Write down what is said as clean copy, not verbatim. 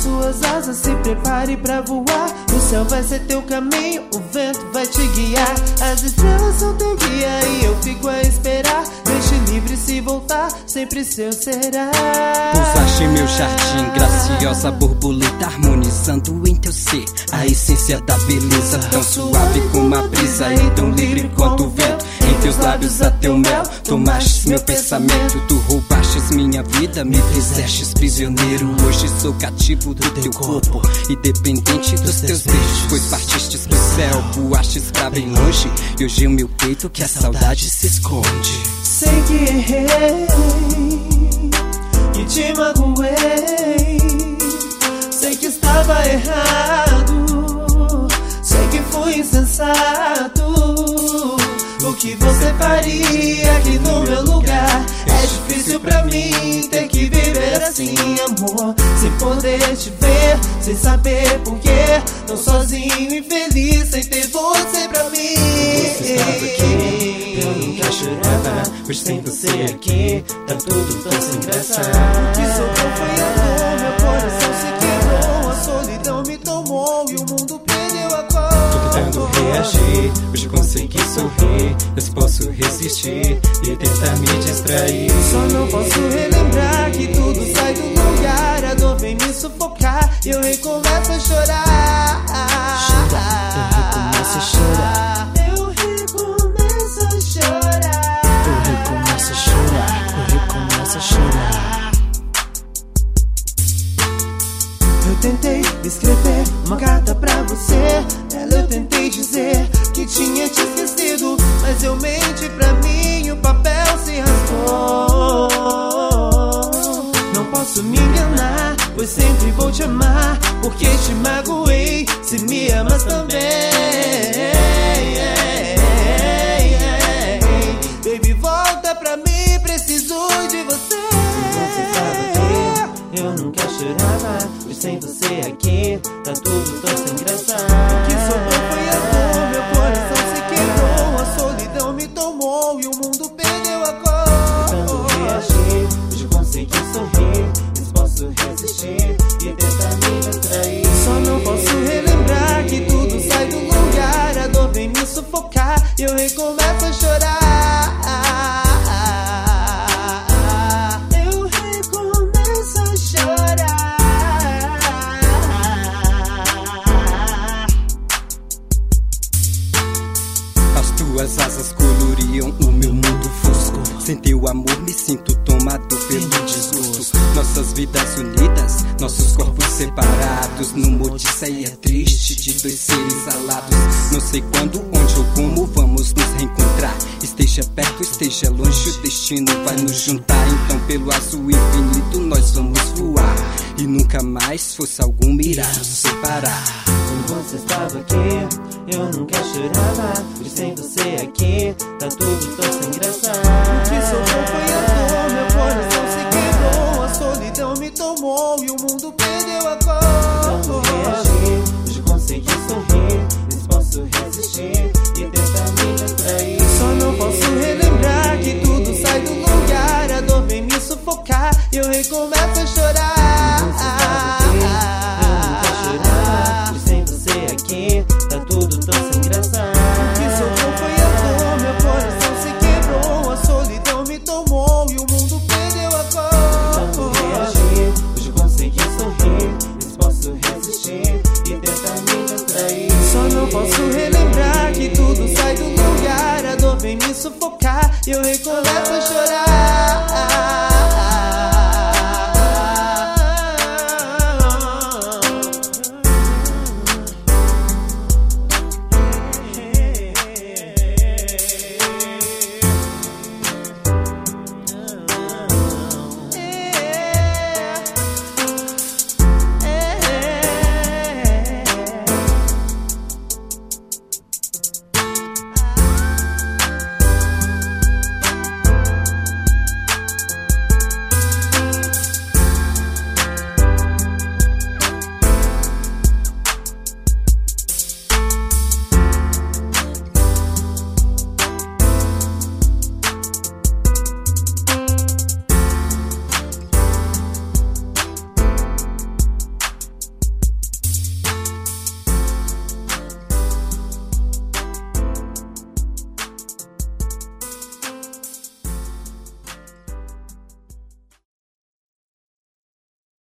suas asas, se prepare pra voar. O céu vai ser teu caminho, o vento vai te guiar. As estrelas são teu guia e eu fico a esperar. Deixe livre, se voltar, sempre seu será. Pousaste em meu jardim, graciosa borboleta, harmonizando em teu ser a essência da beleza. Tão suave como a brisa e tão livre quanto o vento. Em teus lábios até o mel, tomastes meu pensamento. Tu roubastes minha vida, me fizestes prisioneiro. Hoje sou cativo do teu corpo e dependente dos teus beijos. Pois partistes pro céu, voastes pra bem longe. E hoje é o meu peito que a saudade se esconde. Sei que errei, que te magoei. Sei que estava errado, sei que fui insensato. O que você faria aqui no meu lugar? É difícil pra mim ter que viver assim, amor, sem poder te ver, sem saber porquê. Tão sozinho, infeliz, sem ter você pra mim. Você estava aqui, eu nunca chorava. Hoje sem você aqui, tá tudo tão sem graça. O que sobrou foi a dor, meu coração se quebrou. A solidão me tomou e o mundo perdeu a cor. Tô tentando reagir, hoje consegui sorrir. Eu só posso resistir e tentar me distrair. Só não posso relembrar que tudo sai do lugar. A dor vem me sufocar e eu recomeço a chorar. Chorar, eu recomeço a chorar. Eu recomeço a chorar. Eu recomeço a chorar, eu recomeço a chorar. Eu tentei escrever uma carta pra você. Nela eu tentei dizer que tinha te esquecido, mas eu menti pra mim e o papel se rasgou. Não posso me enganar, pois sempre vou te amar, porque te magoei, se me amas também. Baby, volta pra mim, preciso de você. Você estava aqui, eu nunca chorava. Hoje sem você aqui, tá tudo tão sem graça. O que sobrou foi a dor, meu coração se quebrou. A solidão me tomou e o mundo perdeu a cor. Tentando reagir, hoje consegui sorrir. Mas posso resistir e tentar me distrair. Só não posso relembrar que tudo sai do lugar. A dor vem me sufocar e eu recomeço a chorar. Eu recomeço a chorar. As tuas asas coloriam o meu mundo fosco. Sem teu amor me sinto tomado pelo desgosto. Nossas vidas unidas, nossos corpos separados, numa odisseia triste de dois seres alados. Não sei quando, onde ou como vamos nos reencontrar. Esteja perto, esteja longe, o destino vai nos juntar. Então pelo azul infinito nós vamos voar, e nunca mais força alguma irá nos separar. Quando você estava aqui, eu nunca chorava. Hoje sem você aqui, tá tudo tão sem graça. O que sobrou foi a dor, meu coração se quebrou. A solidão me tomou e o mundo perdeu a cor.